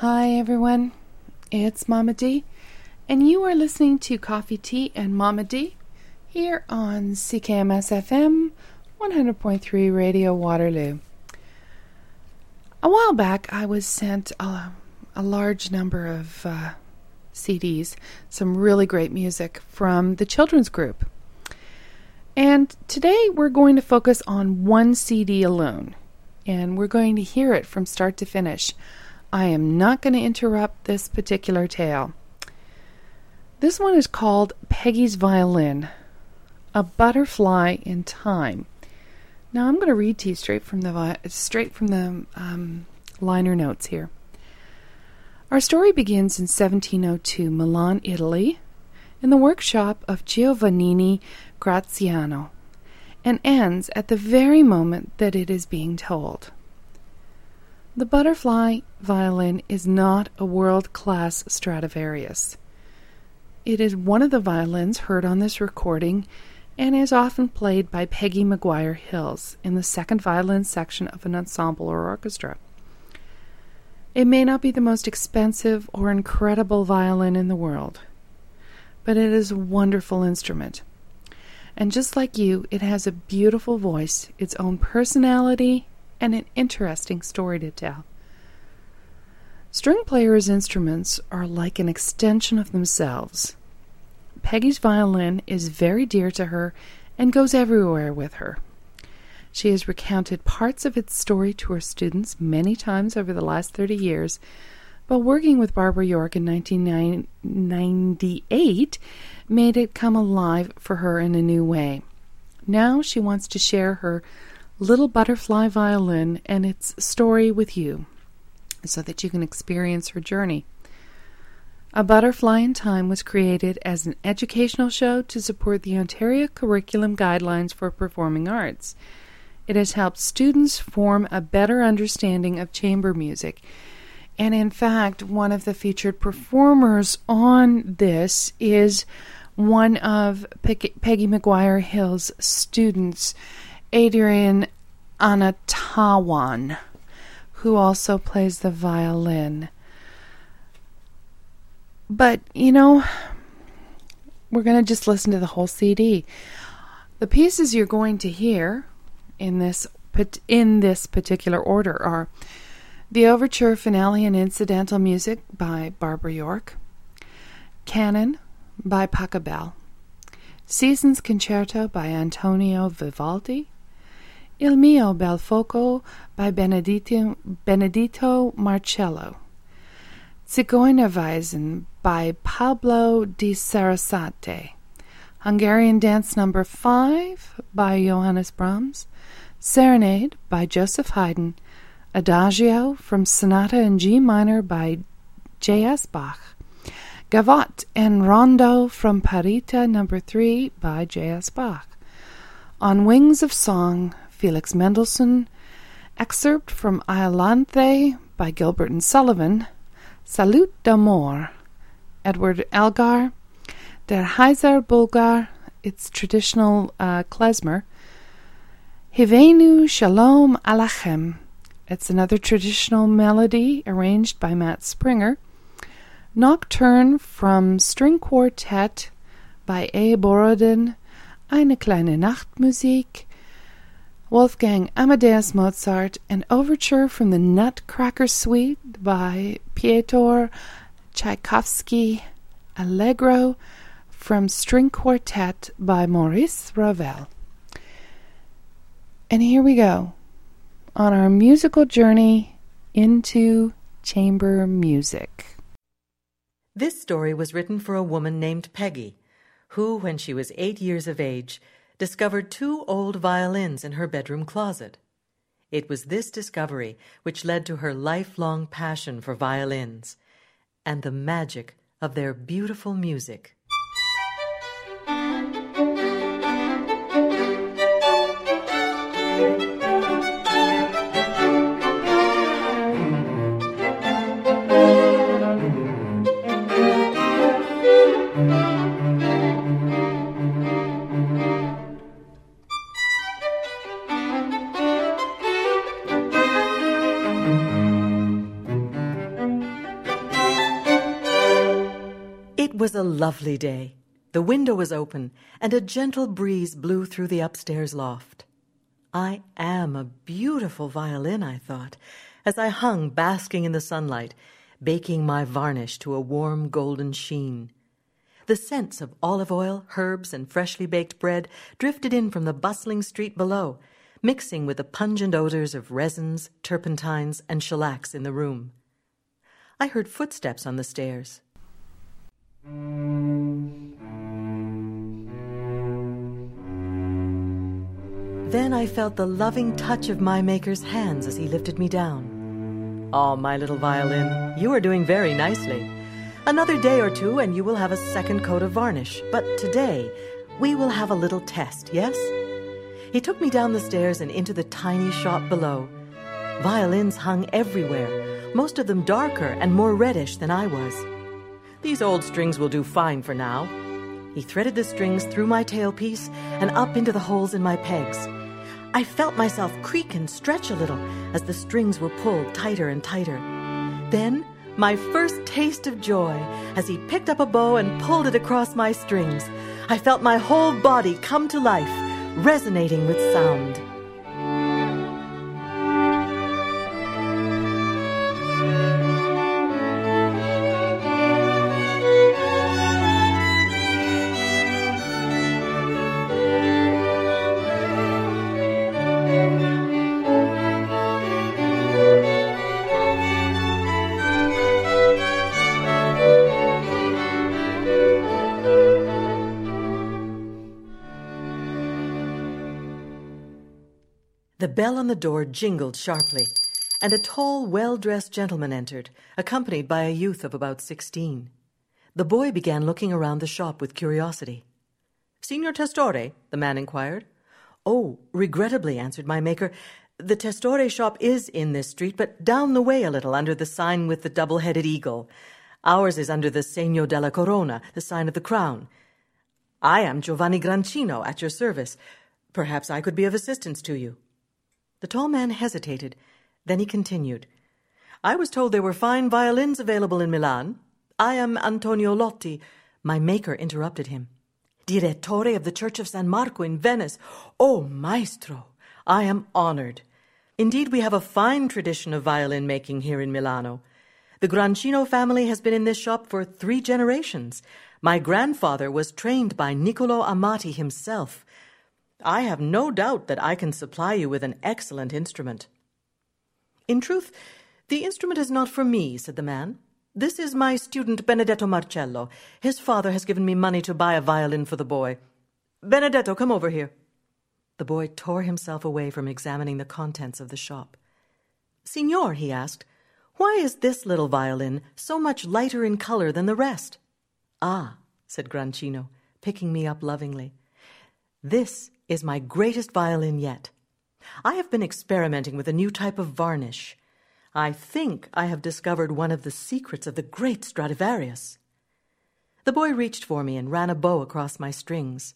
Hi everyone, it's Mama D, and you are listening to Coffee, Tea, and Mama D here on CKMS FM 100.3 Radio Waterloo. A while back I was sent a large number of CDs, some really great music from the children's group. And today we're going to focus on one CD alone, and we're going to hear it from start to finish. I am not going to interrupt this particular tale. This one is called Peggy's Violin, A Butterfly in Time. Now I'm going to read to you straight from the liner notes here. Our story begins in 1702, Milan, Italy, in the workshop of Giovannini Graziano, and ends at the very moment that it is being told. The butterfly violin is not a world-class Stradivarius. It is one of the violins heard on this recording and is often played by Peggy Maguire Hills in the second violin section of an ensemble or orchestra. It may not be the most expensive or incredible violin in the world, but it is a wonderful instrument. And just like you, it has a beautiful voice, its own personality, and an interesting story to tell. String players' instruments are like an extension of themselves. Peggy's violin is very dear to her and goes everywhere with her. She has recounted parts of its story to her students many times over the last 30 years, but working with Barbara York in 1998 made it come alive for her in a new way. Now she wants to share her little butterfly violin and its story with you, so that you can experience her journey. A Butterfly in Time was created as an educational show to support the Ontario Curriculum Guidelines for Performing Arts. It has helped students form a better understanding of chamber music, and in fact, one of the featured performers on this is one of Peggy Maguire Hill's students, Adrian Anatawan, who also plays the violin. But, we're going to just listen to the whole CD. The pieces you're going to hear in this particular order are the Overture, Finale, and Incidental Music by Barbara York, Canon by Pachelbel, Seasons Concerto by Antonio Vivaldi, Il mio bel fuoco by Benedito Marcello, Zigeunerweisen by Pablo di Sarasate, Hungarian Dance No. 5 by Johannes Brahms, Serenade by Joseph Haydn, Adagio from Sonata in G minor by J.S. Bach, Gavotte and Rondo from Parita No. 3 by J.S. Bach, On Wings of Song, Felix Mendelssohn, excerpt from Iolanthe by Gilbert and Sullivan, Salut d'Amour, Edward Elgar, Der Heiser Bulgar, its traditional klezmer, Hivenu Shalom Alachem, it's another traditional melody arranged by Matt Springer, Nocturne from String Quartet by A. Borodin, Eine kleine Nachtmusik, Wolfgang Amadeus Mozart, an overture from the Nutcracker Suite by Piotr Tchaikovsky, Allegro from String Quartet by Maurice Ravel. And here we go on our musical journey into chamber music. This story was written for a woman named Peggy, who, when she was 8 years of age, discovered 2 old violins in her bedroom closet. It was this discovery which led to her lifelong passion for violins and the magic of their beautiful music. was a lovely day. The window was open, and a gentle breeze blew through the upstairs loft. I am a beautiful violin, I thought, as I hung basking in the sunlight, baking my varnish to a warm golden sheen. The scents of olive oil, herbs, and freshly baked bread drifted in from the bustling street below, mixing with the pungent odors of resins, turpentines, and shellacs in the room. I heard footsteps on the stairs. Then I felt the loving touch of my Maker's hands as he lifted me down. "Oh, my little violin, you are doing very nicely. Another day or two and you will have a second coat of varnish. But today we will have a little test, yes?" He took me down the stairs and into the tiny shop below. Violins hung everywhere, most of them darker and more reddish than I was. "These old strings will do fine for now." He threaded the strings through my tailpiece and up into the holes in my pegs. I felt myself creak and stretch a little as the strings were pulled tighter and tighter. Then, my first taste of joy as he picked up a bow and pulled it across my strings. I felt my whole body come to life, resonating with sound. The bell on the door jingled sharply, and a tall, well-dressed gentleman entered, accompanied by a youth of about 16. The boy began looking around the shop with curiosity. "Signor Testore?" the man inquired. "Oh, regrettably," answered my Maker, "the Testore shop is in this street, but down the way a little under the sign with the double-headed eagle. Ours is under the Segno della Corona, the sign of the crown. I am Giovanni Grancino, at your service. Perhaps I could be of assistance to you." The tall man hesitated. Then he continued. "I was told there were fine violins available in Milan. I am Antonio Lotti." My Maker interrupted him. "Direttore of the Church of San Marco in Venice. Oh, maestro, I am honored. Indeed, we have a fine tradition of violin making here in Milano. The Grancino family has been in this shop for 3 generations. My grandfather was trained by Niccolo Amati himself. I have no doubt that I can supply you with an excellent instrument." "In truth, the instrument is not for me," said the man. "This is my student Benedetto Marcello. His father has given me money to buy a violin for the boy. Benedetto, come over here." The boy tore himself away from examining the contents of the shop. "Signor," he asked, "why is this little violin so much lighter in color than the rest?" "Ah," said Grancino, picking me up lovingly, "this is my greatest violin yet. I have been experimenting with a new type of varnish. I think I have discovered one of the secrets of the great Stradivarius." The boy reached for me and ran a bow across my strings.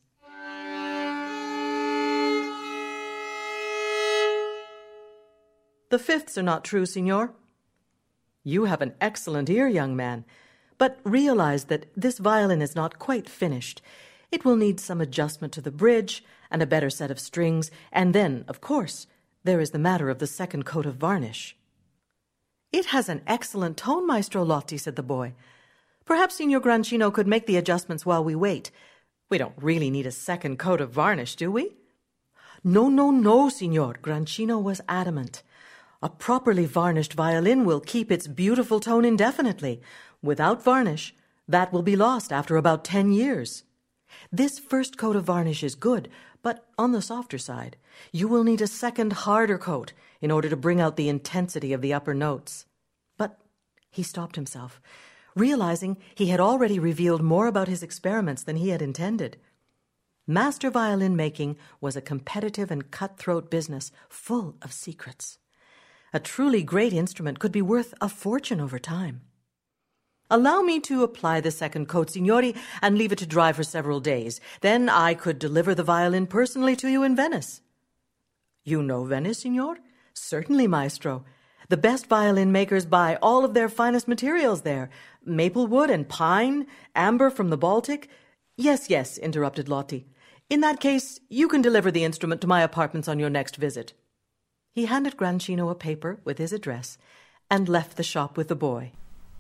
"The fifths are not true, signor." "You have an excellent ear, young man, but realize that this violin is not quite finished. It will need some adjustment to the bridge and a better set of strings, and then, of course, there is the matter of the second coat of varnish." "It has an excellent tone, Maestro Lotti," said the boy. "Perhaps Signor Grancino could make the adjustments while we wait. We don't really need a second coat of varnish, do we?" No, signor," Grancino was adamant. "A properly varnished violin will keep its beautiful tone indefinitely. Without varnish, that will be lost after about 10 years. This first coat of varnish is good, but on the softer side. You will need a second, harder coat in order to bring out the intensity of the upper notes." But he stopped himself, realizing he had already revealed more about his experiments than he had intended. Master violin making was a competitive and cutthroat business full of secrets. A truly great instrument could be worth a fortune over time. "Allow me to apply the second coat, signori, and leave it to dry for several days. Then I could deliver the violin personally to you in Venice." "You know Venice, signor?" "Certainly, maestro. The best violin makers buy all of their finest materials there. Maple wood and pine, amber from the Baltic. Yes, interrupted Lottie. In that case, you can deliver the instrument to my apartments on your next visit. He handed Grancino a paper with his address and left the shop with the boy.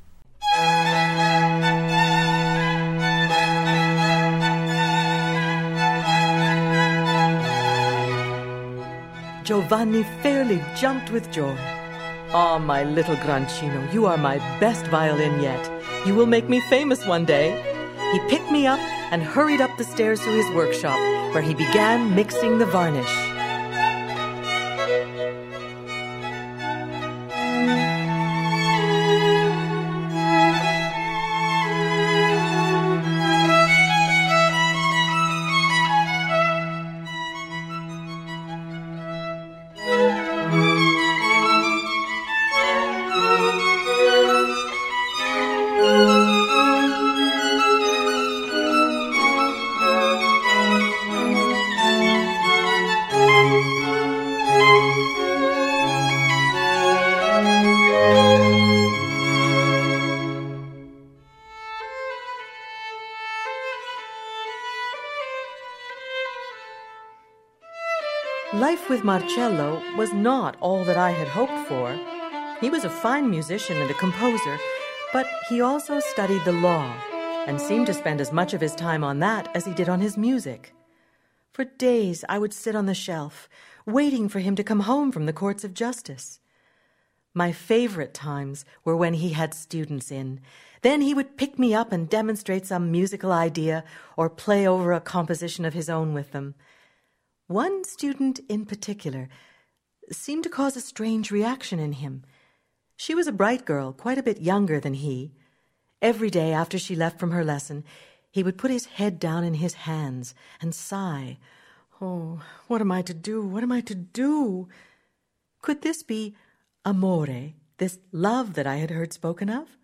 Giovanni fairly jumped with joy. "Ah, my little Grancino, you are my best violin yet. You will make me famous one day." He picked me up and hurried up the stairs to his workshop, where he began mixing the varnish. Life with Marcello was not all that I had hoped for. He was a fine musician and a composer, but he also studied the law and seemed to spend as much of his time on that as he did on his music. For days I would sit on the shelf, waiting for him to come home from the courts of justice. My favorite times were when he had students in. Then he would pick me up and demonstrate some musical idea or play over a composition of his own with them. One student in particular seemed to cause a strange reaction in him. She was a bright girl, quite a bit younger than he. Every day after she left from her lesson, he would put his head down in his hands and sigh. "Oh, what am I to do? What am I to do?" Could this be amore, this love that I had heard spoken of?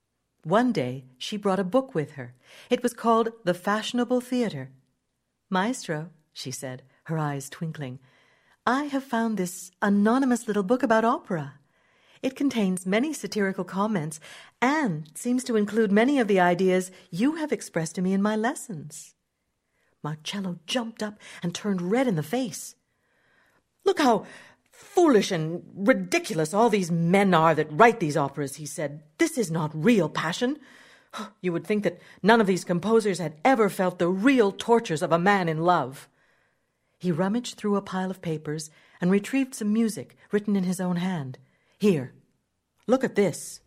One day she brought a book with her. It was called The Fashionable Theatre. "Maestro," she said, her eyes twinkling, "I have found this anonymous little book about opera. It contains many satirical comments and seems to include many of the ideas you have expressed to me in my lessons." Marcello jumped up and turned red in the face. "Look how foolish and ridiculous all these men are that write these operas," he said. "This is not real passion. You would think that none of these composers had ever felt the real tortures of a man in love." He rummaged through a pile of papers and retrieved some music written in his own hand. "Here, look at this."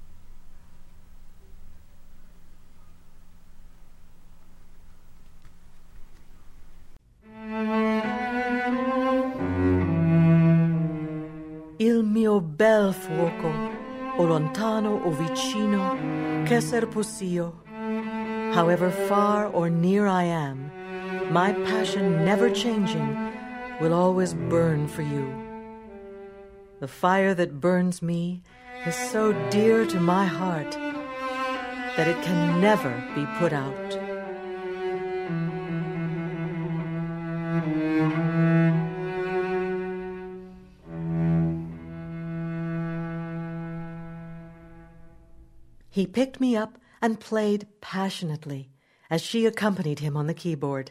Il mio bel fuoco, o lontano o vicino, che ser poss'io. However far or near I am, my passion never changing will always burn for you. The fire that burns me is so dear to my heart that it can never be put out. He picked me up and played passionately as she accompanied him on the keyboard.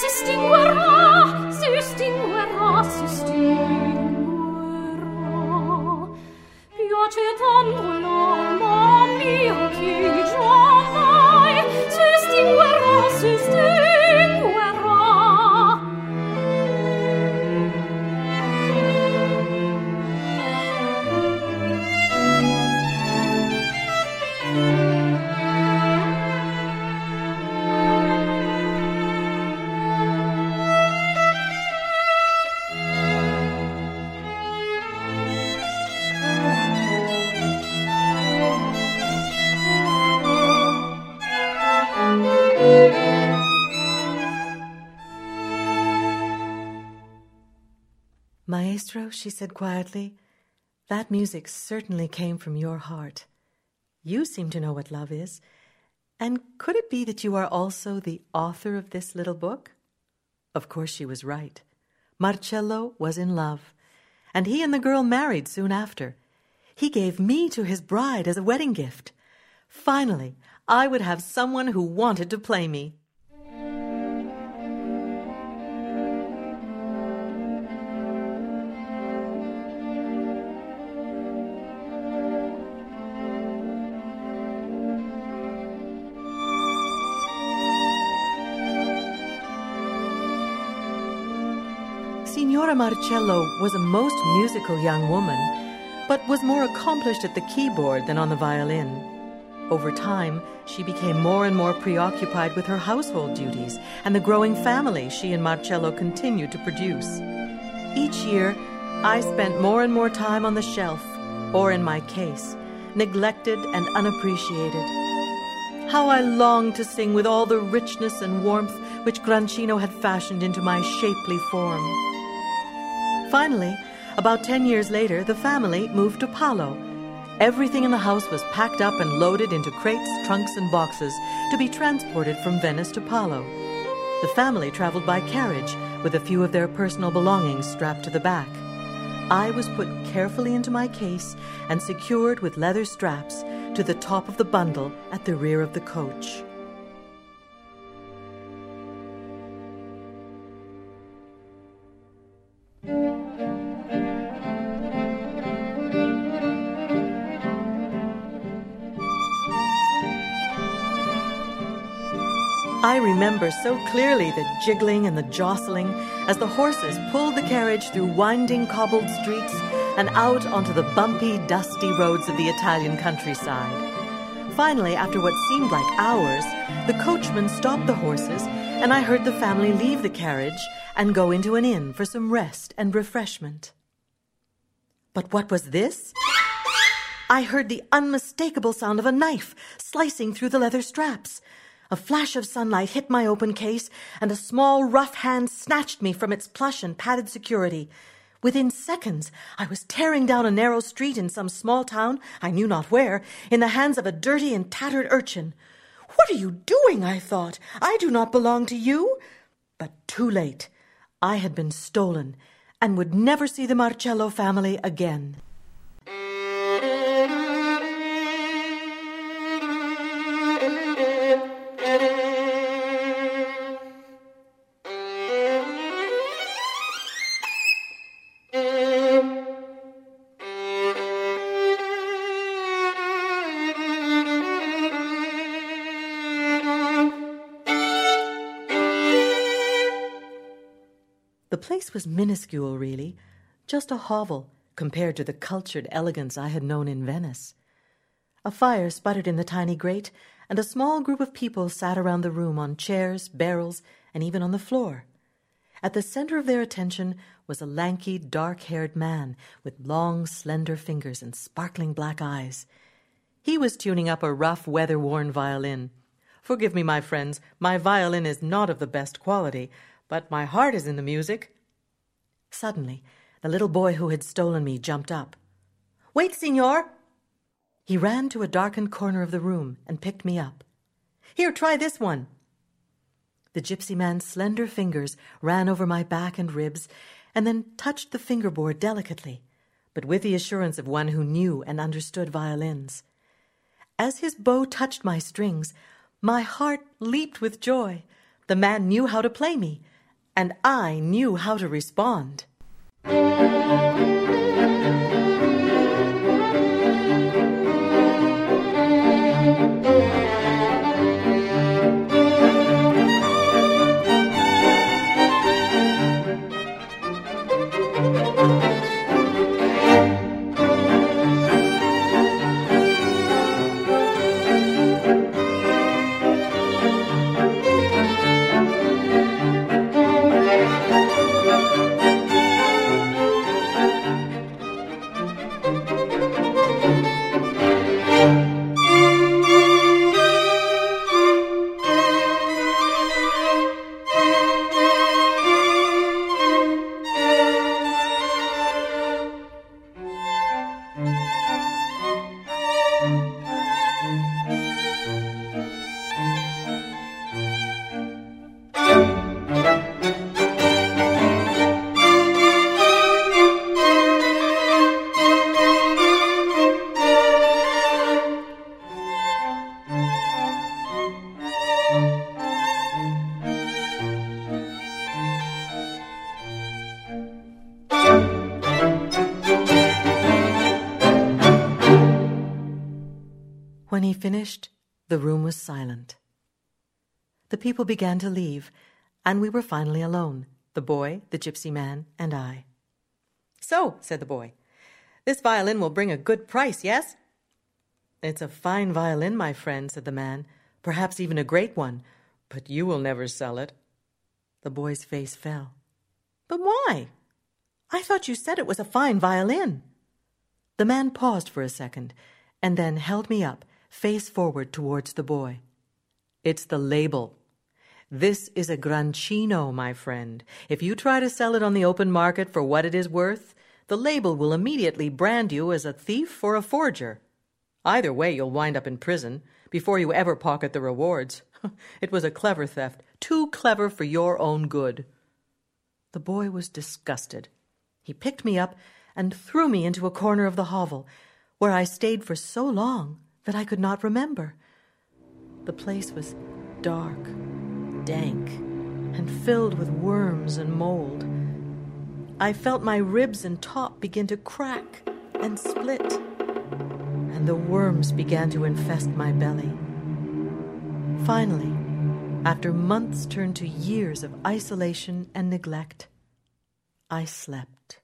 Maestro, she said quietly, that music certainly came from your heart. You seem to know what love is. And could it be that you are also the author of this little book? Of course she was right. Marcello was in love, and he and the girl married soon after. He gave me to his bride as a wedding gift. Finally, I would have someone who wanted to play me. Signora Marcello was a most musical young woman, but was more accomplished at the keyboard than on the violin. Over time, she became more and more preoccupied with her household duties and the growing family she and Marcello continued to produce. Each year, I spent more and more time on the shelf, or in my case, neglected and unappreciated. How I longed to sing with all the richness and warmth which Grancino had fashioned into my shapely form. Finally, about 10 years later, the family moved to Palo. Everything in the house was packed up and loaded into crates, trunks, and boxes to be transported from Venice to Palo. The family traveled by carriage, with a few of their personal belongings strapped to the back. I was put carefully into my case and secured with leather straps to the top of the bundle at the rear of the coach. I remember so clearly the jiggling and the jostling as the horses pulled the carriage through winding cobbled streets and out onto the bumpy, dusty roads of the Italian countryside. Finally, after what seemed like hours, the coachman stopped the horses, and I heard the family leave the carriage and go into an inn for some rest and refreshment. But what was this? I heard the unmistakable sound of a knife slicing through the leather straps. A flash of sunlight hit my open case, and a small, rough hand snatched me from its plush and padded security. Within seconds, I was tearing down a narrow street in some small town, I knew not where, in the hands of a dirty and tattered urchin. "What are you doing?" I thought. "I do not belong to you." But too late. I had been stolen, and would never see the Marcello family again. The place was minuscule, really, just a hovel compared to the cultured elegance I had known in Venice. A fire sputtered in the tiny grate, and a small group of people sat around the room on chairs, barrels, and even on the floor. At the center of their attention was a lanky, dark-haired man with long, slender fingers and sparkling black eyes. He was tuning up a rough, weather-worn violin. Forgive me, my friends, my violin is not of the best quality, but my heart is in the music. Suddenly, the little boy who had stolen me jumped up. "Wait, signor!" He ran to a darkened corner of the room and picked me up. "Here, try this one." The gypsy man's slender fingers ran over my back and ribs and then touched the fingerboard delicately, but with the assurance of one who knew and understood violins. As his bow touched my strings, my heart leaped with joy. The man knew how to play me, and I knew how to respond. When he finished, the room was silent. The people began to leave, and we were finally alone, the boy, the gypsy man, and I. "So," said the boy, "this violin will bring a good price, yes?" "It's a fine violin, my friend," said the man, "perhaps even a great one, but you will never sell it." The boy's face fell. "But why? I thought you said it was a fine violin." The man paused for a second, and then held me up, face forward towards the boy. "It's the label. This is a Grancino, my friend. If you try to sell it on the open market for what it is worth, the label will immediately brand you as a thief or a forger. Either way, you'll wind up in prison before you ever pocket the rewards. It was a clever theft, too clever for your own good." The boy was disgusted. He picked me up and threw me into a corner of the hovel, where I stayed for so long that I could not remember. The place was dark, dank, and filled with worms and mold. I felt my ribs and top begin to crack and split, and the worms began to infest my belly. Finally, after months turned to years of isolation and neglect, I slept.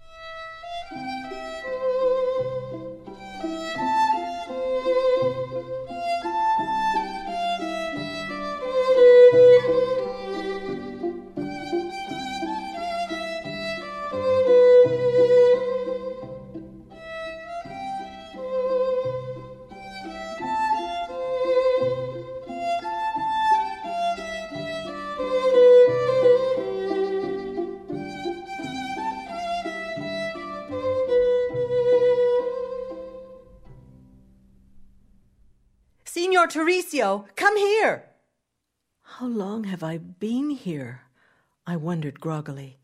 "Signor Teresio, come here!" How long have I been here? I wondered groggily.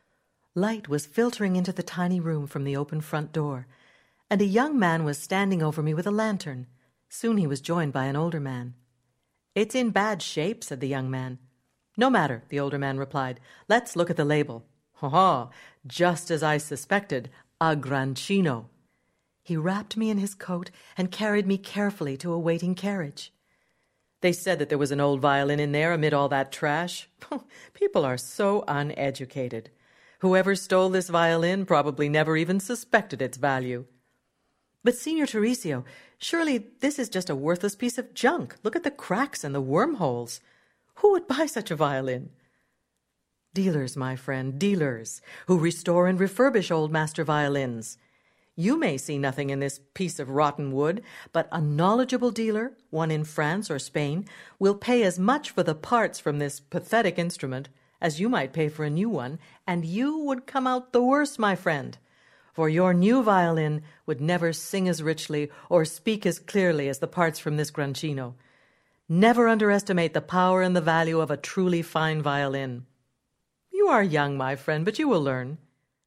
Light was filtering into the tiny room from the open front door, and a young man was standing over me with a lantern. Soon he was joined by an older man. "It's in bad shape," said the young man. "No matter," the older man replied. "Let's look at the label. Ha! Just as I suspected, a Grancino." He wrapped me in his coat and carried me carefully to a waiting carriage. "They said that there was an old violin in there amid all that trash. People are so uneducated. Whoever stole this violin probably never even suspected its value." "But, Signor Teresio, surely this is just a worthless piece of junk. Look at the cracks and the wormholes. Who would buy such a violin?" "Dealers, my friend, dealers, who restore and refurbish old master violins. You may see nothing in this piece of rotten wood, but a knowledgeable dealer, one in France or Spain, will pay as much for the parts from this pathetic instrument as you might pay for a new one, and you would come out the worse, my friend, for your new violin would never sing as richly or speak as clearly as the parts from this Grancino. Never underestimate the power and the value of a truly fine violin. You are young, my friend, but you will learn."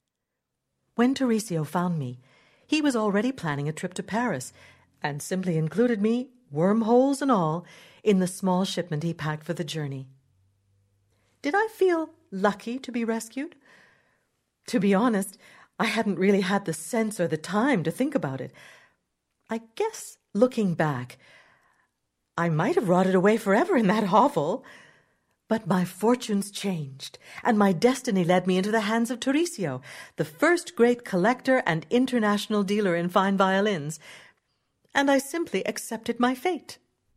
When Teresio found me, he was already planning a trip to Paris, and simply included me, wormholes and all, in the small shipment he packed for the journey. Did I feel lucky to be rescued? To be honest, I hadn't really had the sense or the time to think about it. I guess, looking back, I might have rotted away forever in that hovel. But my fortunes changed, and my destiny led me into the hands of Tarisio, the first great collector and international dealer in fine violins, and I simply accepted my fate.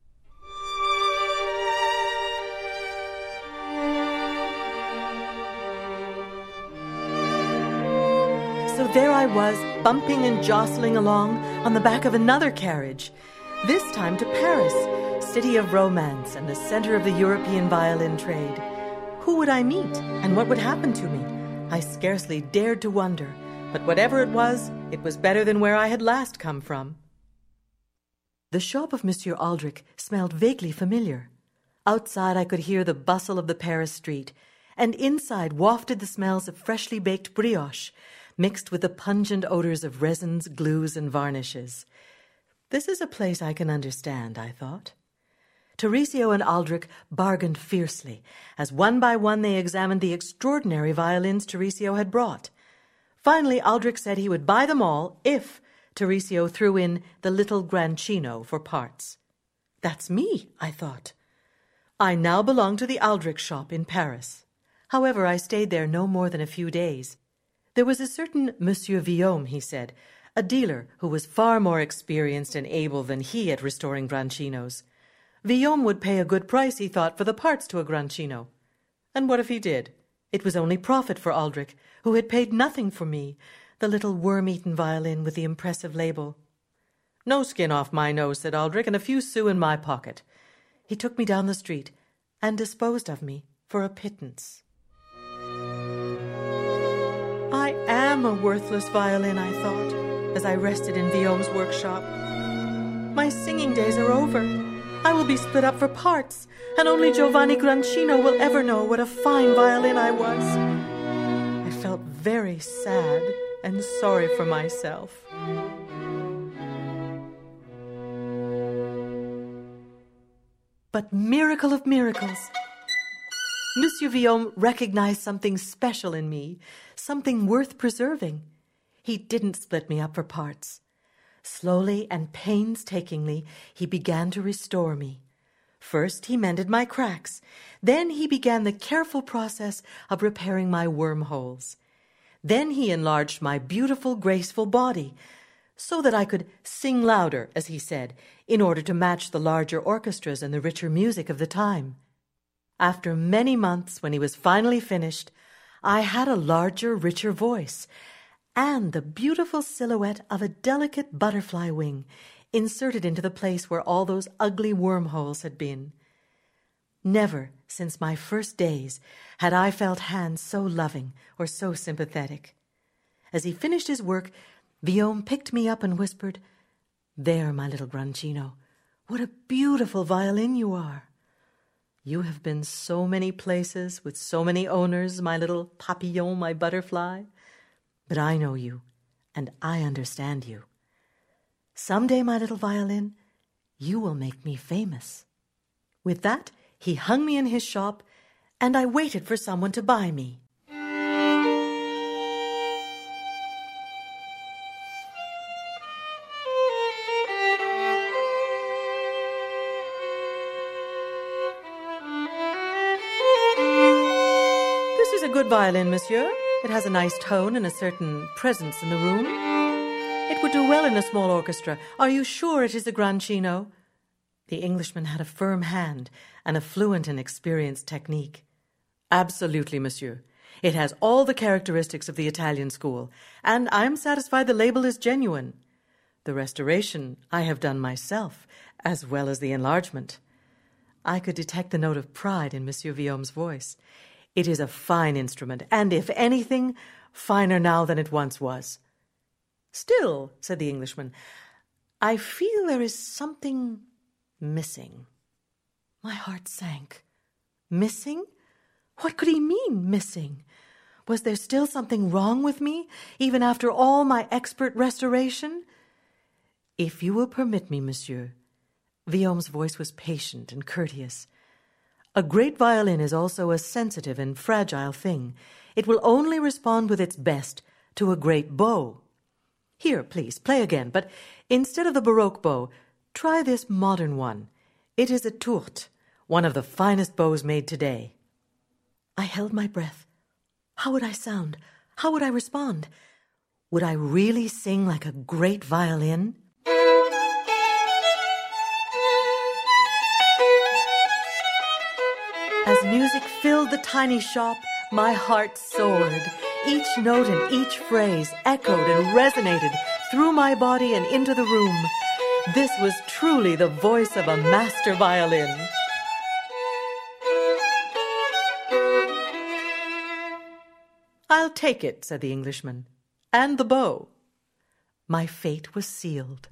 So there I was, bumping and jostling along on the back of another carriage, this time to Paris, city of romance and the center of the European violin trade. Who would I meet, and what would happen to me? I scarcely dared to wonder, but whatever it was better than where I had last come from. The shop of Monsieur Aldrich smelled vaguely familiar. Outside I could hear the bustle of the Paris street, and inside wafted the smells of freshly baked brioche, mixed with the pungent odors of resins, glues, and varnishes. This is a place I can understand, I thought. Tarisio and Aldrich bargained fiercely, as one by one they examined the extraordinary violins Tarisio had brought. Finally, Aldrich said he would buy them all if Tarisio threw in the little Grancino for parts. That's me, I thought. I now belonged to the Aldrich shop in Paris. However, I stayed there no more than a few days. There was a certain Monsieur Villaume, he said, a dealer who was far more experienced and able than he at restoring Grancinos. Villaume would pay a good price, he thought, for the parts to a Grancino. And what if he did? It was only profit for Aldrich, who had paid nothing for me, the little worm-eaten violin with the impressive label. No skin off my nose, said Aldrich, and a few sous in my pocket. He took me down the street and disposed of me for a pittance. I am a worthless violin, I thought, as I rested in Villaume's workshop. My singing days are over. I will be split up for parts, and only Giovanni Grancino will ever know what a fine violin I was. I felt very sad and sorry for myself. But miracle of miracles! Monsieur Villaume recognized something special in me, something worth preserving. He didn't split me up for parts. Slowly and painstakingly, he began to restore me. First, he mended my cracks. Then he began the careful process of repairing my wormholes. Then he enlarged my beautiful, graceful body, so that I could sing louder, as he said, in order to match the larger orchestras and the richer music of the time. After many months, when he was finally finished, I had a larger, richer voice, and the beautiful silhouette of a delicate butterfly wing inserted into the place where all those ugly wormholes had been. Never since my first days had I felt hands so loving or so sympathetic. As he finished his work, Villaume picked me up and whispered, "There, my little Grancino, what a beautiful violin you are. You have been so many places with so many owners, my little papillon, my butterfly. But I know you, and I understand you. Someday, my little violin, you will make me famous." With that, he hung me in his shop, and I waited for someone to buy me. This is a good violin, monsieur. It has a nice tone and a certain presence in the room. It would do well in a small orchestra. Are you sure it is a Grancino? The Englishman had a firm hand and a fluent and experienced technique. Absolutely, monsieur. It has all the characteristics of the Italian school, and I am satisfied the label is genuine. The restoration I have done myself, as well as the enlargement. I could detect the note of pride in Monsieur Villaume's voice. It is a fine instrument, and if anything, finer now than it once was. Still, said the Englishman, I feel there is something missing. My heart sank. Missing? What could he mean, missing? Was there still something wrong with me, even after all my expert restoration? If you will permit me, monsieur. Villaume's voice was patient and courteous. A great violin is also a sensitive and fragile thing. It will only respond with its best to a great bow. Here, please, play again, but instead of the Baroque bow, try this modern one. It is a tourte, one of the finest bows made today. I held my breath. How would I sound? How would I respond? Would I really sing like a great violin? As music filled the tiny shop, my heart soared. Each note and each phrase echoed and resonated through my body and into the room. This was truly the voice of a master violin. "I'll take it," said the Englishman, "and the bow." My fate was sealed.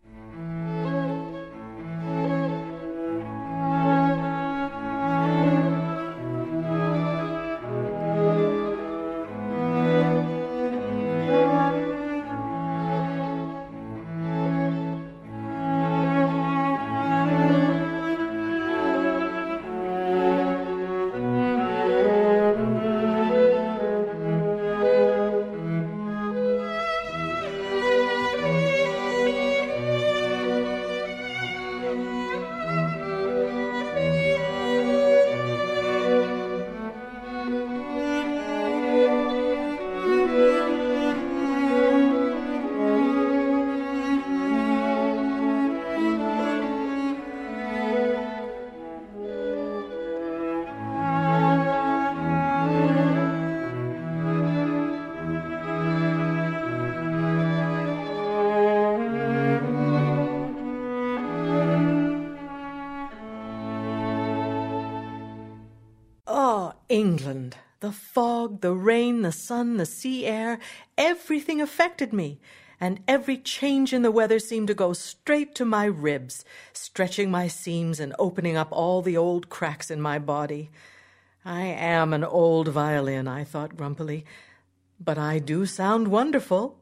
England. The fog, the rain, the sun, the sea air, everything affected me, and every change in the weather seemed to go straight to my ribs, stretching my seams and opening up all the old cracks in my body. I am an old violin, I thought grumpily, but I do sound wonderful.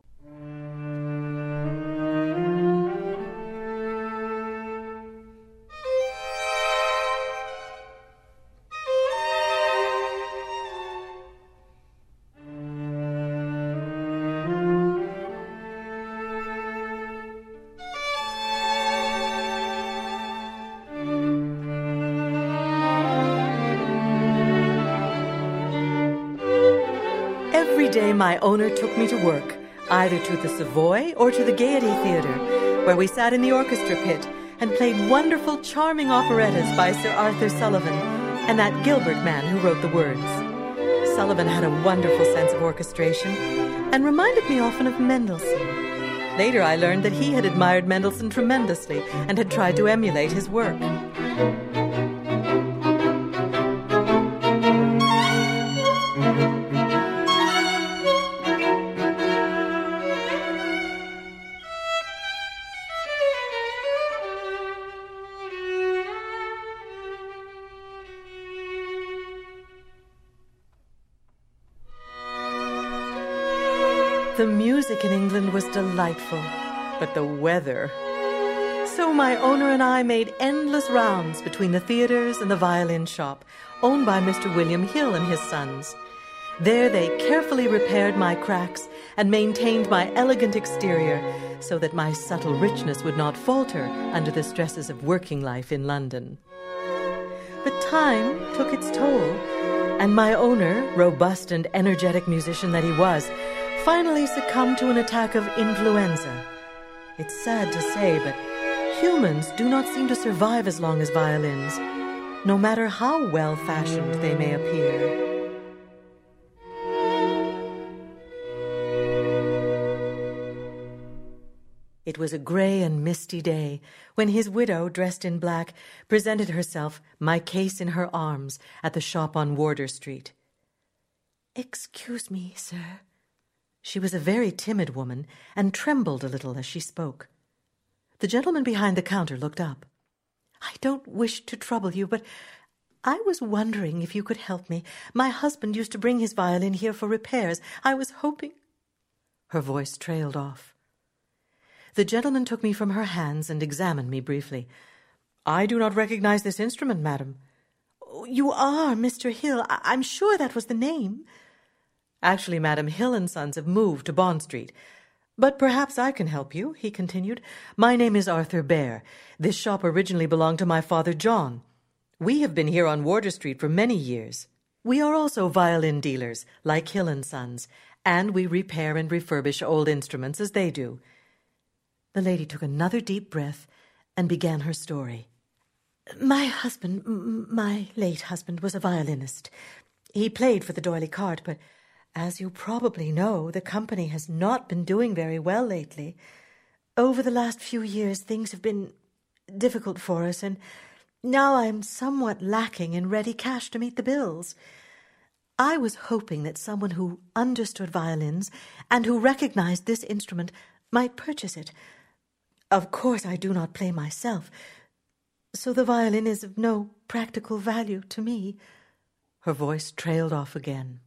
Every day my owner took me to work, either to the Savoy or to the Gaiety Theatre, where we sat in the orchestra pit and played wonderful, charming operettas by Sir Arthur Sullivan and that Gilbert man who wrote the words. Sullivan had a wonderful sense of orchestration and reminded me often of Mendelssohn. Later I learned that he had admired Mendelssohn tremendously and had tried to emulate his work. The music in England was delightful, but the weather. So my owner and I made endless rounds between the theatres and the violin shop, owned by Mr. William Hill and his sons. There they carefully repaired my cracks and maintained my elegant exterior so that my subtle richness would not falter under the stresses of working life in London. But time took its toll, and my owner, robust and energetic musician that he was, finally succumbed to an attack of influenza. It's sad to say, but humans do not seem to survive as long as violins, no matter how well-fashioned they may appear. It was a grey and misty day when his widow, dressed in black, presented herself, my case in her arms, at the shop on Wardour Street. "Excuse me, sir." She was a very timid woman and trembled a little as she spoke. The gentleman behind the counter looked up. "I don't wish to trouble you, but I was wondering if you could help me. My husband used to bring his violin here for repairs. I was hoping—" Her voice trailed off. The gentleman took me from her hands and examined me briefly. "I do not recognize this instrument, madam." You are Mr. Hill. I'm sure that was the name. Actually, Madam, Hill & Sons have moved to Bond Street. But perhaps I can help you, he continued. My name is Arthur Bear. This shop originally belonged to my father John. We have been here on Wardour Street for many years. We are also violin dealers, like Hill & Sons, and we repair and refurbish old instruments as they do. The lady took another deep breath and began her story. My late husband, was a violinist. He played for the D'Oyly Carte, but as you probably know, the company has not been doing very well lately. Over the last few years, things have been difficult for us, and now I'm somewhat lacking in ready cash to meet the bills. I was hoping that someone who understood violins and who recognized this instrument might purchase it. Of course, I do not play myself, so the violin is of no practical value to me. Her voice trailed off again.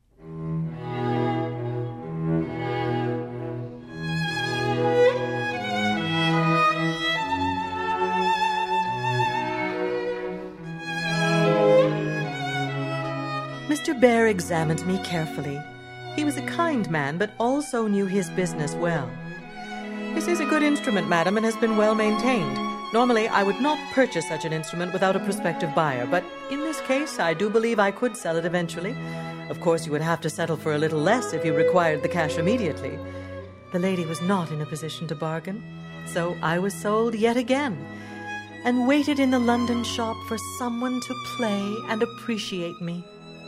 Mr. Bear examined me carefully. He was a kind man, but also knew his business well. This is a good instrument, madam, and has been well maintained. Normally, I would not purchase such an instrument without a prospective buyer, but in this case, I do believe I could sell it eventually. Of course, you would have to settle for a little less if you required the cash immediately. The lady was not in a position to bargain, so I was sold yet again, and waited in the London shop for someone to play and appreciate me.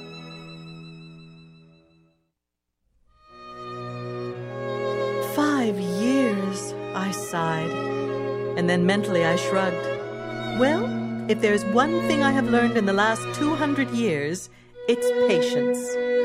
I sighed, and then mentally I shrugged. Well, if there's one thing I have learned in the last 200 years, it's patience.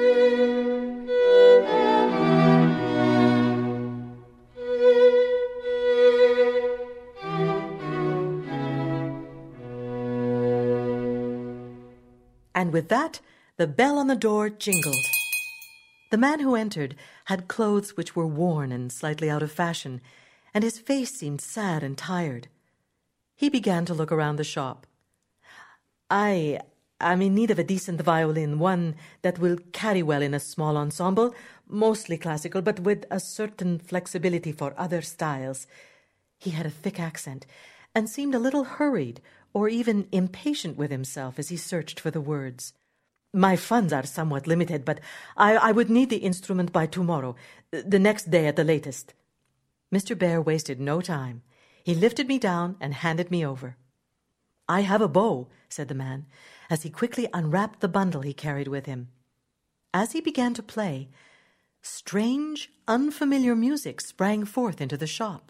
And with that, the bell on the door jingled. The man who entered had clothes which were worn and slightly out of fashion, and his face seemed sad and tired. He began to look around the shop. I'm in need of a decent violin, one that will carry well in a small ensemble, mostly classical, but with a certain flexibility for other styles. He had a thick accent, and seemed a little hurried, or even impatient with himself as he searched for the words. My funds are somewhat limited, but I would need the instrument by tomorrow, the next day at the latest. Mr. Bear wasted no time. He lifted me down and handed me over. I have a bow, said the man, as he quickly unwrapped the bundle he carried with him. As he began to play, strange, unfamiliar music sprang forth into the shop.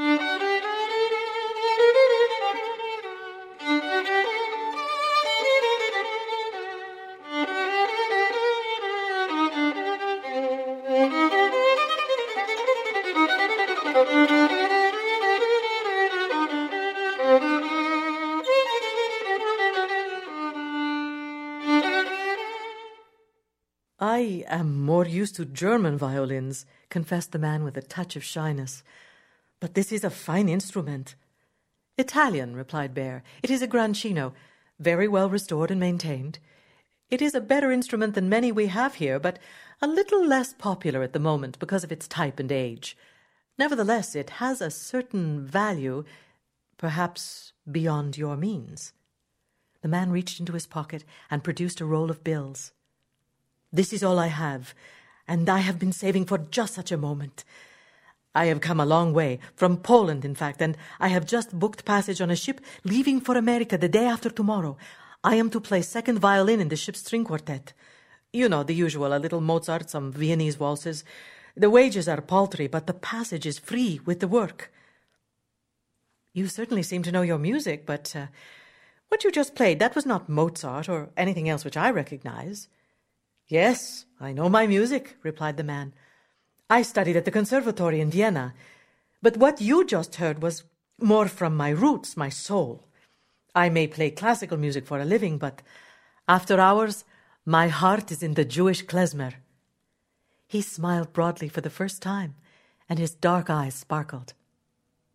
I am more used to German violins, confessed the man with a touch of shyness. But this is a fine instrument. Italian, replied Bear. It is a Grancino, very well restored and maintained. It is a better instrument than many we have here, but a little less popular at the moment because of its type and age. Nevertheless, it has a certain value, perhaps beyond your means. The man reached into his pocket and produced a roll of bills. This is all I have, and I have been saving for just such a moment. I have come a long way, from Poland, in fact, and I have just booked passage on a ship leaving for America the day after tomorrow. I am to play second violin in the ship's string quartet. You know, the usual, a little Mozart, some Viennese waltzes. The wages are paltry, but the passage is free with the work. You certainly seem to know your music, but what you just played, that was not Mozart or anything else which I recognize. Yes, I know my music, replied the man. I studied at the conservatory in Vienna. But what you just heard was more from my roots, my soul. I may play classical music for a living, but after hours, my heart is in the Jewish klezmer. He smiled broadly for the first time, and his dark eyes sparkled.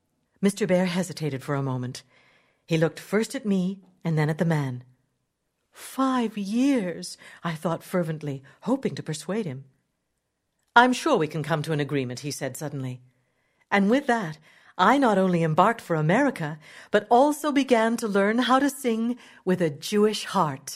Mr. Bear hesitated for a moment. He looked first at me and then at the man. 5 years, I thought fervently, hoping to persuade him. I'm sure we can come to an agreement, he said suddenly. And with that, I not only embarked for America, but also began to learn how to sing with a Jewish heart.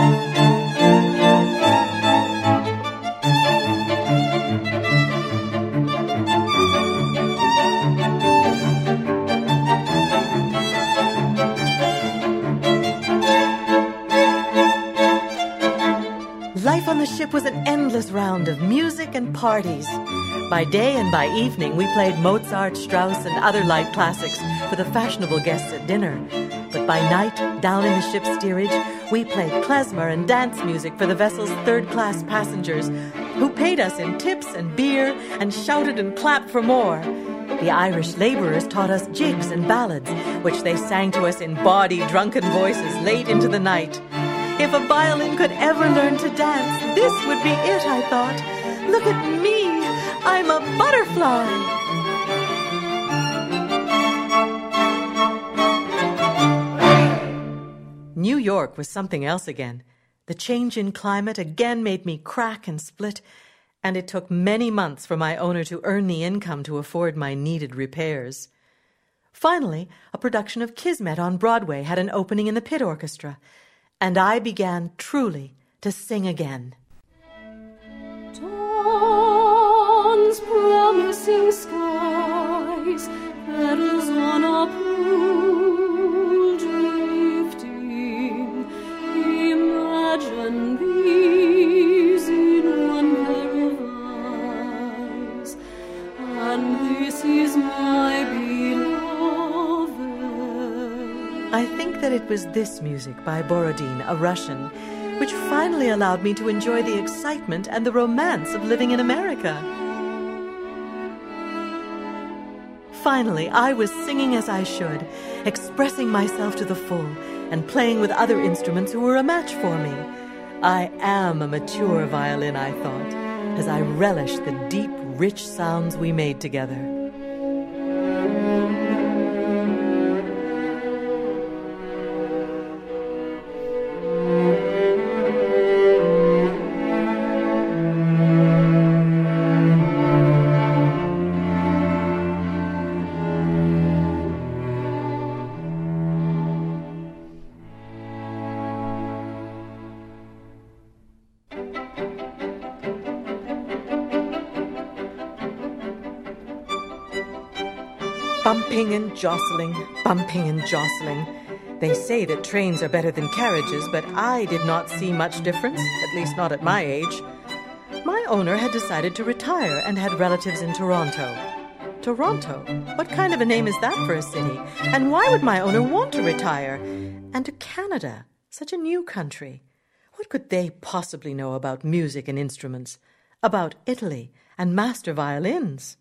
Life on the ship was an endless round of music and parties. By day and by evening, we played Mozart, Strauss, and other light classics for the fashionable guests at dinner. But by night, down in the ship's steerage, we played klezmer and dance music for the vessel's third-class passengers, who paid us in tips and beer and shouted and clapped for more. The Irish laborers taught us jigs and ballads, which they sang to us in bawdy, drunken voices late into the night. If a violin could ever learn to dance, this would be it, I thought. Look at me, I'm a butterfly. New York was something else again. The change in climate again made me crack and split, and it took many months for my owner to earn the income to afford my needed repairs. Finally, a production of Kismet on Broadway had an opening in the pit orchestra, and I began truly to sing again. Dawn's promising skies, petals on a pool drifting. Imagine these in one pair of eyes, and this is my beloved. I think that it was this music by Borodin, a Russian, which finally allowed me to enjoy the excitement and the romance of living in America. Finally, I was singing as I should, expressing myself to the full, and playing with other instruments who were a match for me. I am a mature violin, I thought, as I relished the deep, rich sounds we made together. Bumping and jostling, bumping and jostling. They say that trains are better than carriages, but I did not see much difference, at least not at my age. My owner had decided to retire and had relatives in Toronto. Toronto? What kind of a name is that for a city? And why would my owner want to retire? And to Canada, such a new country. What could they possibly know about music and instruments? About Italy and master violins?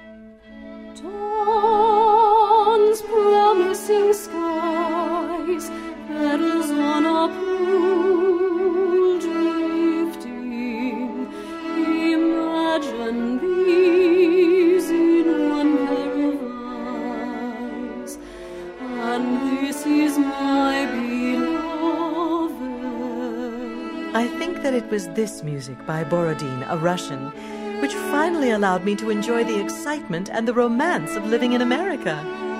Dawn's promising skies, petals on a pool drifting. Imagine these in one pair of eyes, and this is my beloved. I think that it was this music by Borodin, a Russian, which finally allowed me to enjoy the excitement and the romance of living in America.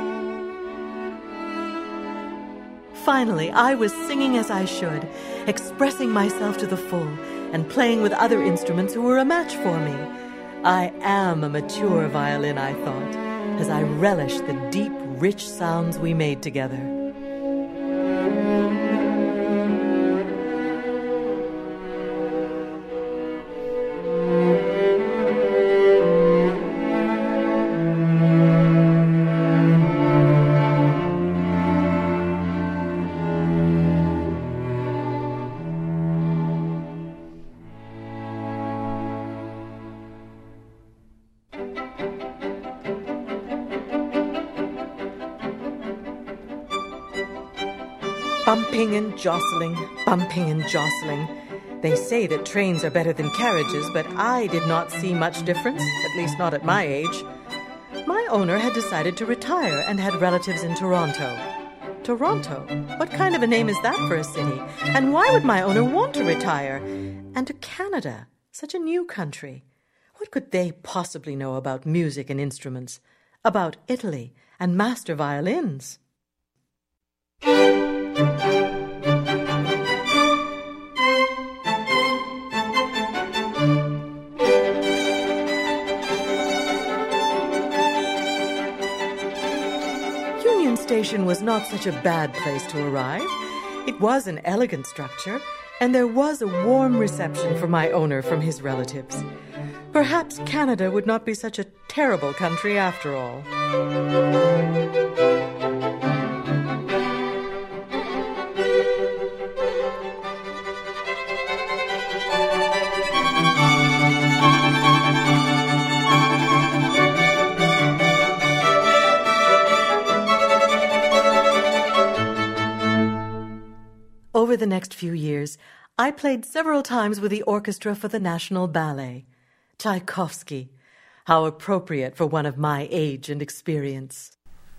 Finally, I was singing as I should, expressing myself to the full, and playing with other instruments who were a match for me. I am a mature violin, I thought, as I relished the deep, rich sounds we made together. Bumping and jostling, bumping and jostling. They say that trains are better than carriages, but I did not see much difference, at least not at my age. My owner had decided to retire and had relatives in Toronto. Toronto? What kind of a name is that for a city? And why would my owner want to retire? And to Canada, such a new country. What could they possibly know about music and instruments? About Italy and master violins? Union Station was not such a bad place to arrive. It was an elegant structure, and there was a warm reception for my owner from his relatives. Perhaps Canada would not be such a terrible country after all. Over the next few years, I played several times with the orchestra for the National Ballet. Tchaikovsky. How appropriate for one of my age and experience.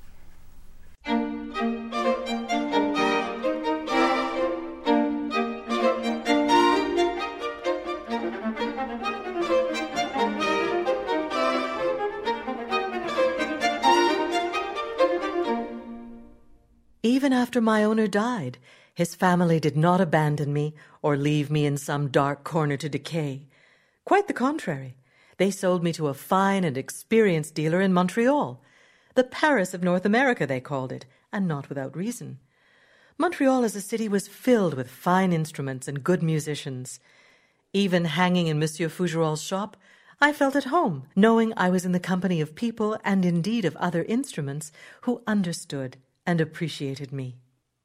Even after my owner died, his family did not abandon me or leave me in some dark corner to decay. Quite the contrary. They sold me to a fine and experienced dealer in Montreal. The Paris of North America, they called it, and not without reason. Montreal as a city was filled with fine instruments and good musicians. Even hanging in Monsieur Fougerol's shop, I felt at home, knowing I was in the company of people and indeed of other instruments who understood and appreciated me.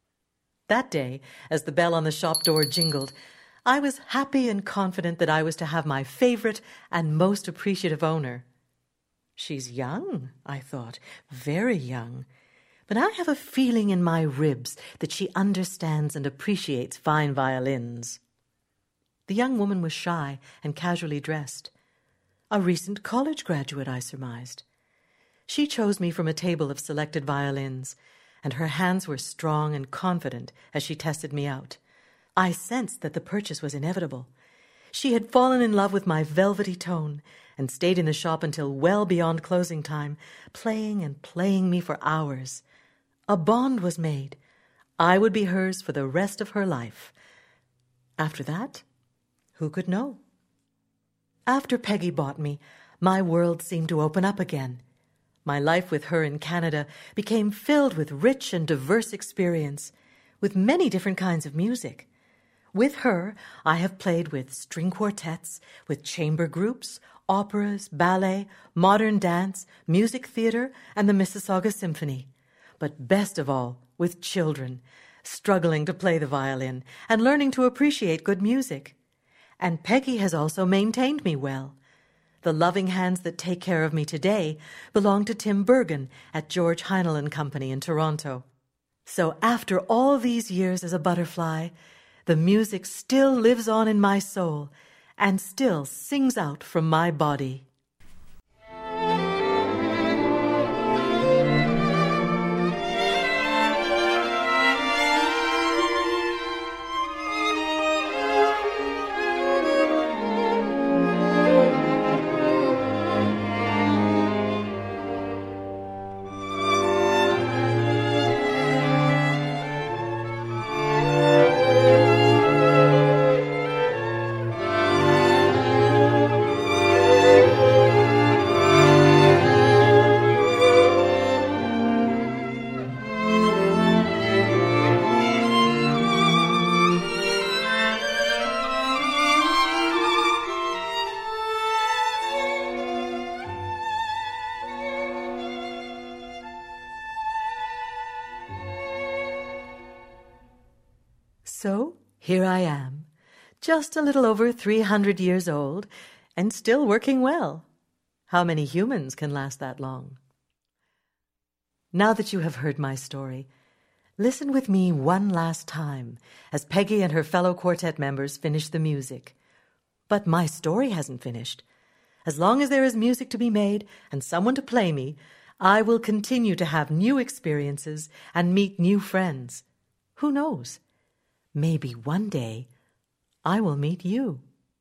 That day, as the bell on the shop door jingled, I was happy and confident that I was to have my favorite and most appreciative owner. She's young, I thought, very young, but I have a feeling in my ribs that she understands and appreciates fine violins. The young woman was shy and casually dressed. A recent college graduate, I surmised. She chose me from a table of selected violins, and her hands were strong and confident as she tested me out. I sensed that the purchase was inevitable. She had fallen in love with my velvety tone and stayed in the shop until well beyond closing time, playing and playing me for hours. A bond was made. I would be hers for the rest of her life. After that, who could know? After Peggy bought me, my world seemed to open up again. My life with her in Canada became filled with rich and diverse experience, with many different kinds of music. With her, I have played with string quartets, with chamber groups, operas, ballet, modern dance, music theater, and the Mississauga Symphony. But best of all, with children, struggling to play the violin and learning to appreciate good music. And Peggy has also maintained me well. The loving hands that take care of me today belong to Tim Bergen at George Heinel and Company in Toronto. So after all these years as a butterfly, the music still lives on in my soul and still sings out from my body. So here I am, just a little over 300 years old, and still working well. How many humans can last that long? Now that you have heard my story, listen with me one last time as Peggy and her fellow quartet members finish the music. But my story hasn't finished. As long as there is music to be made and someone to play me, I will continue to have new experiences and meet new friends. Who knows? Maybe one day I will meet you.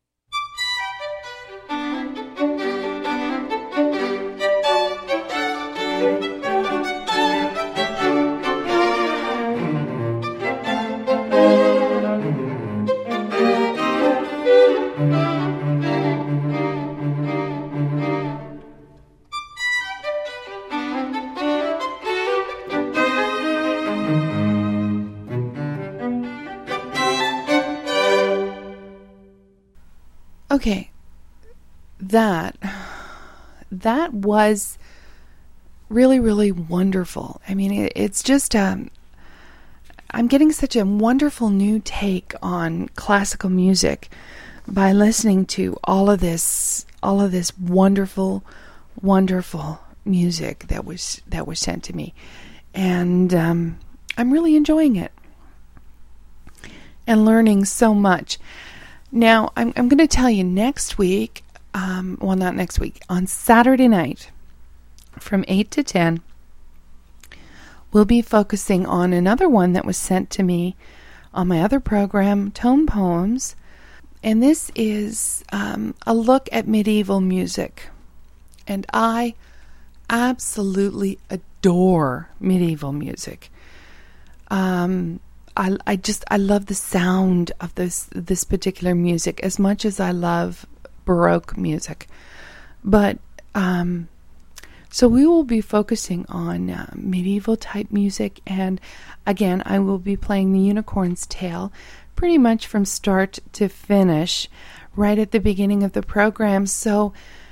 Okay, that was really, really wonderful. I mean, it's just I'm getting such a wonderful new take on classical music by listening to all of this wonderful, wonderful music that was sent to me, and I'm really enjoying it and learning so much. Now, I'm going to tell you next week, well, not next week, on Saturday night from 8 to 10, we'll be focusing on another one that was sent to me on my other program, Tone Poems. And this is a look at medieval music. And I absolutely adore medieval music. I love the sound of this particular music as much as I love Baroque music. But so we will be focusing on medieval type music, and again, I will be playing the Unicorn's Tale pretty much from start to finish, right at the beginning of the program. So,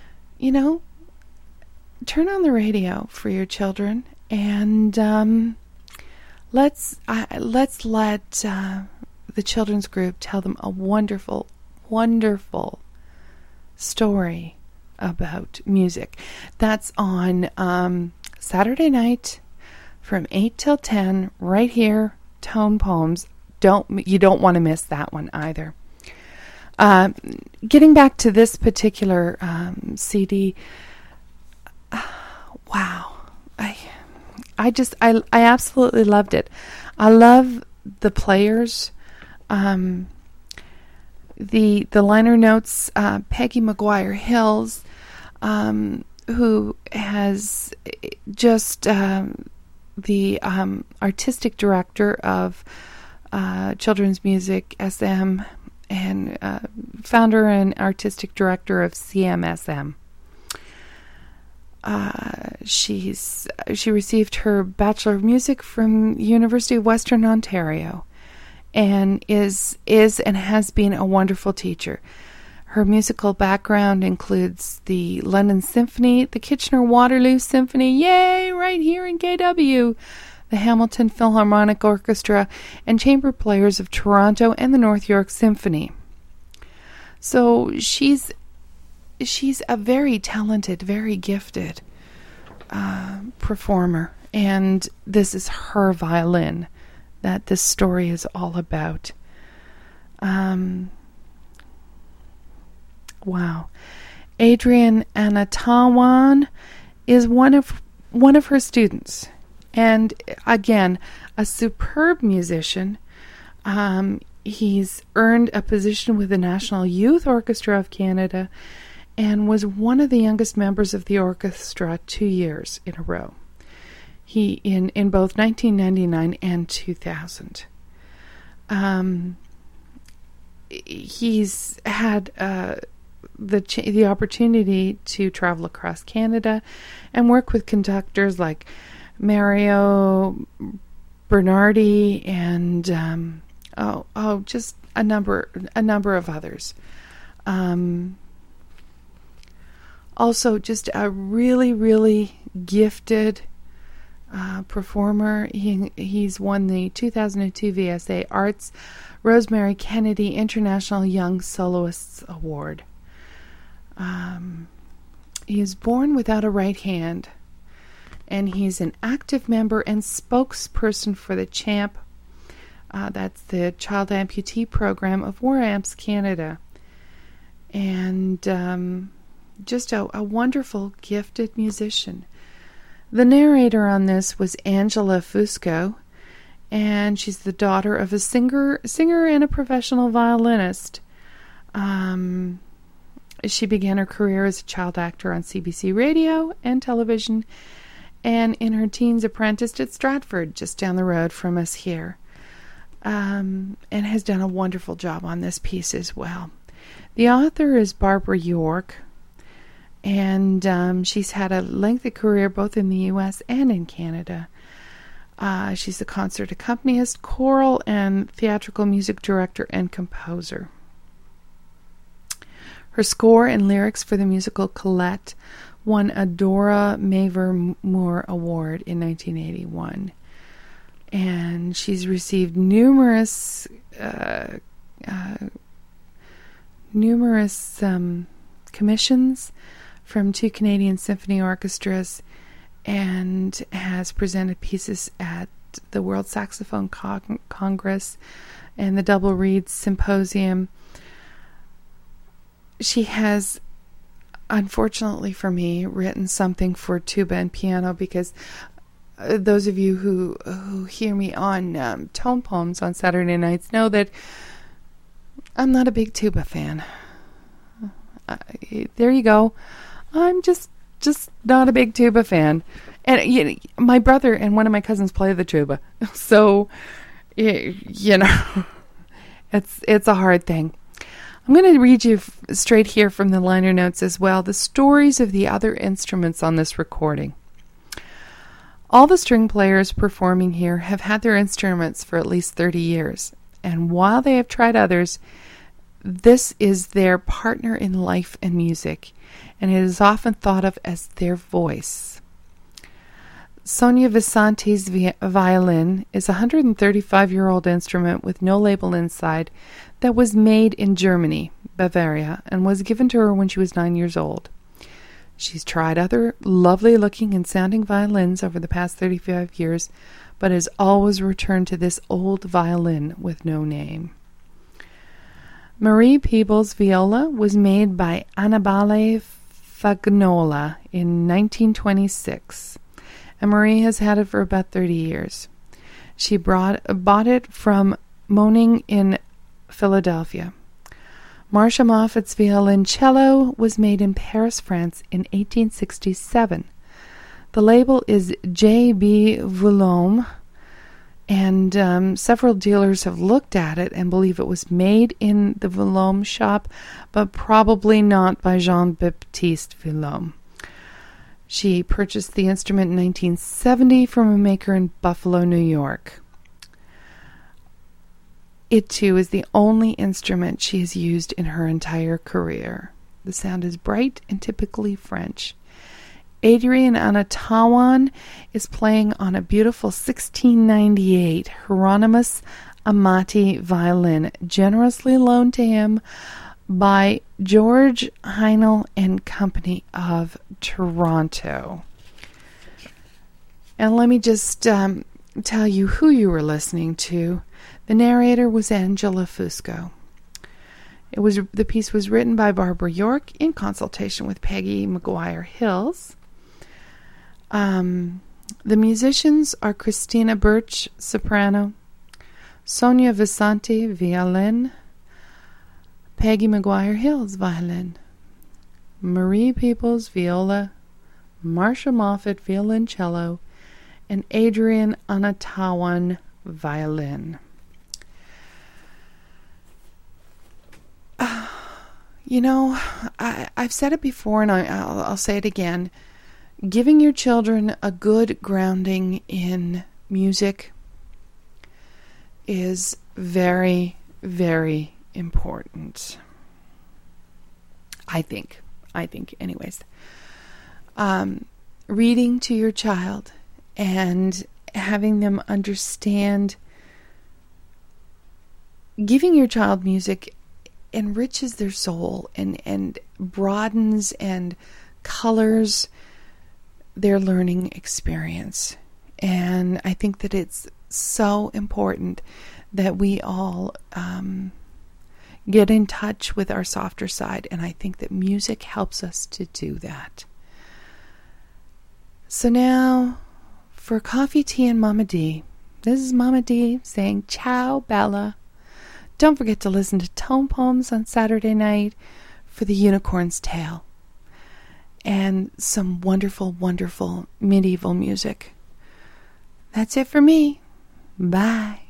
turn on the radio for your children, and Let's let the children's group tell them a wonderful, wonderful story about music. That's on Saturday night from 8 till 10, right here, Tone Poems. You don't want to miss that one either. Getting back to this particular CD, wow, I absolutely loved it. I love the players. The liner notes, Peggy McGuire Hills, who has just the artistic director of Children's Music SM and founder and artistic director of CMSM. She received her Bachelor of Music from University of Western Ontario, and is and has been a wonderful teacher. Her musical background includes the London Symphony, the Kitchener-Waterloo Symphony, yay, right here in KW, the Hamilton Philharmonic Orchestra, and chamber players of Toronto and the North York Symphony. So she's a very talented, very gifted performer, and this is her violin that this story is all about. Wow. Adrian Anatawan is one of her students, and again, a superb musician. He's earned a position with the National Youth Orchestra of Canada and was one of the youngest members of the orchestra 2 years in a row. He in both 1999 and 2000. He's had the opportunity to travel across Canada and work with conductors like Mario Bernardi and just a number of others. Also, just a really, really gifted performer. He's won the 2002 VSA Arts Rosemary Kennedy International Young Soloists Award. He is born without a right hand, and he's an active member and spokesperson for the CHAMP, that's the Child Amputee Program of War Amps Canada. And just a wonderful, gifted musician. The narrator on this was Angela Fusco, and she's the daughter of a singer and a professional violinist. She began her career as a child actor on CBC radio and television, and in her teens apprenticed at Stratford, just down the road from us here, and has done a wonderful job on this piece as well. The author is Barbara York, and she's had a lengthy career both in the U.S. and in Canada. She's a concert accompanist, choral, and theatrical music director and composer. Her score and lyrics for the musical Colette won a Dora Maver Moore Award in 1981. And she's received numerous commissions from 2 Canadian symphony orchestras, and has presented pieces at the World Saxophone Congress and the Double Reed Symposium. She has, unfortunately for me, written something for tuba and piano, because those of you who hear me on Tone Poems on Saturday nights know that I'm not a big tuba fan. There you go. I'm just not a big tuba fan. And my brother and one of my cousins play the tuba. So, it's a hard thing. I'm going to read you straight here from the liner notes as well, the stories of the other instruments on this recording. All the string players performing here have had their instruments for at least 30 years. And while they have tried others, this is their partner in life and music, and it is often thought of as their voice. Sonia Visante's violin is a 135-year-old instrument with no label inside that was made in Germany, Bavaria, and was given to her when she was 9 years old. She's tried other lovely-looking and sounding violins over the past 35 years, but has always returned to this old violin with no name. Marie Peebles' viola was made by Annibale Fagnola in 1926, and Marie has had it for about 30 years. She bought it from Moning in Philadelphia. Marcia Moffat's violoncello was made in Paris, France in 1867. The label is J.B. Voulome, and several dealers have looked at it and believe it was made in the Voulome shop, but probably not by Jean-Baptiste Voulome. She purchased the instrument in 1970 from a maker in Buffalo, New York. It, too, is the only instrument she has used in her entire career. The sound is bright and typically French. Adrian Anatawan is playing on a beautiful 1698 Hieronymus Amati violin, generously loaned to him by George Heinel and Company of Toronto. And let me just tell you who you were listening to. The narrator was Angela Fusco. The piece was written by Barbara York in consultation with Peggy McGuire Hills. The musicians are Christina Birch, soprano, Sonia Visante, violin, Peggy McGuire Hills, violin, Marie Peebles, viola, Marcia Moffat, violoncello, and Adrian Anatawan, violin. I've said it before, and I'll say it again. Giving your children a good grounding in music is very, very important. I think anyways. Reading to your child and having them understand, giving your child music enriches their soul and broadens and colors their learning experience. And I think that it's so important that we all get in touch with our softer side, and I think that music helps us to do that. So now, for Coffee, Tea, and Mama D, this is Mama D saying ciao, Bella. Don't forget to listen to Tone Poems on Saturday night for the Unicorn's Tale. And some wonderful, wonderful medieval music. That's it for me. Bye.